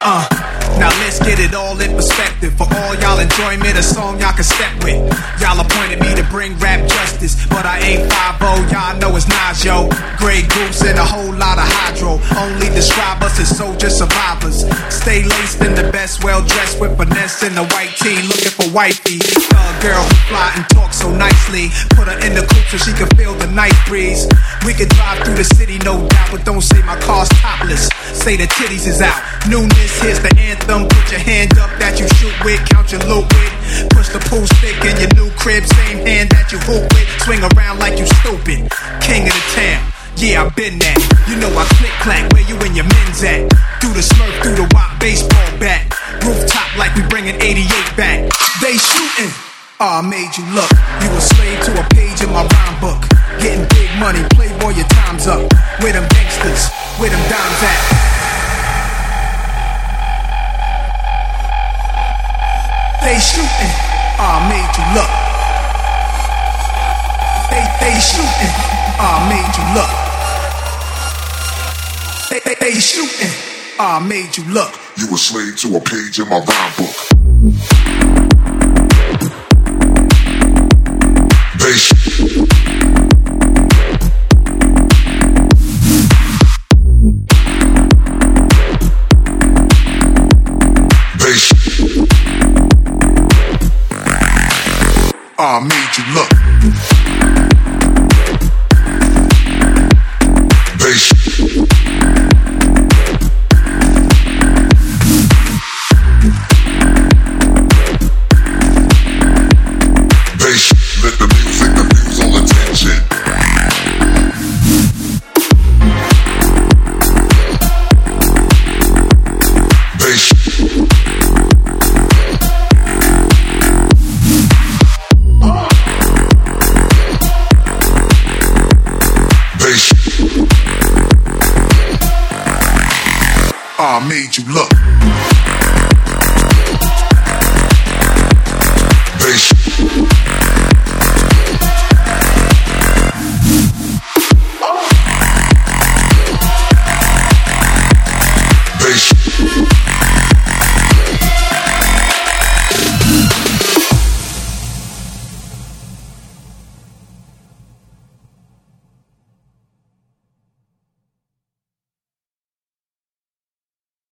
Now let's get it all in perspective. For all y'all enjoyment, a song y'all can step with. Y'all appointed me to bring rap justice, but I ain't 5-0, y'all know it's Nas, yo. Grey Goose and a whole lot of hydro. Only describe us as soldier survivors. Stay laced in the best, well dressed with finesse in the white tee, looking for wifey. Girl who fly and talk so nicely. Put her in the coupe so she can feel the night breeze. We could drive through the city, no doubt, but don't say my car's topless. Say the titties is out. Newness, here's the anthem. Put your hand up that you shoot with, count your loot with. Push the pool stick in your new crib, same hand that you hoop with. Swing around like you stupid. King of the town, yeah, I've been that. You know I click clack, where you and your men's at? Through the Smurf, through the wop, baseball bat. Rooftop like we bringing 88 back. They shooting. I made you look. You a slave to a page in my rhyme book. Getting big money, playboy, your time's up. Where them gangsters, where them dimes at? They shooting, I made you look. They shooting, I made you look. They shooting, I made you look. You a slave to a page in my rhyme book. They I made you look. Let the music diffuse all attention. I made you look.